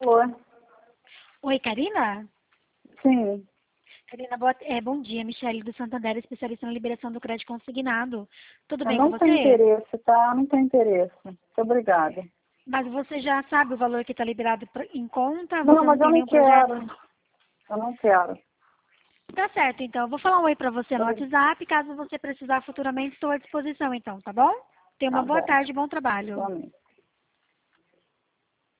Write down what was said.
Oi. Oi, Karina? Sim. Karina, bom dia. Michele do Santander, especialista na liberação do crédito consignado. Tudo Eu bem com não tenho você? interesse, tá? Não tenho interesse. Muito obrigada. Mas você já sabe o valor que está liberado em conta? Não, Você não mas eu tem não nenhum projeto? quero. Eu não quero. Tá certo, então. Eu vou falar um oi pra você no Obri- WhatsApp. Caso você precisar futuramente, estou à disposição, então, tá bom? Tenha uma Tá boa bom. tarde e bom trabalho. Igualmente.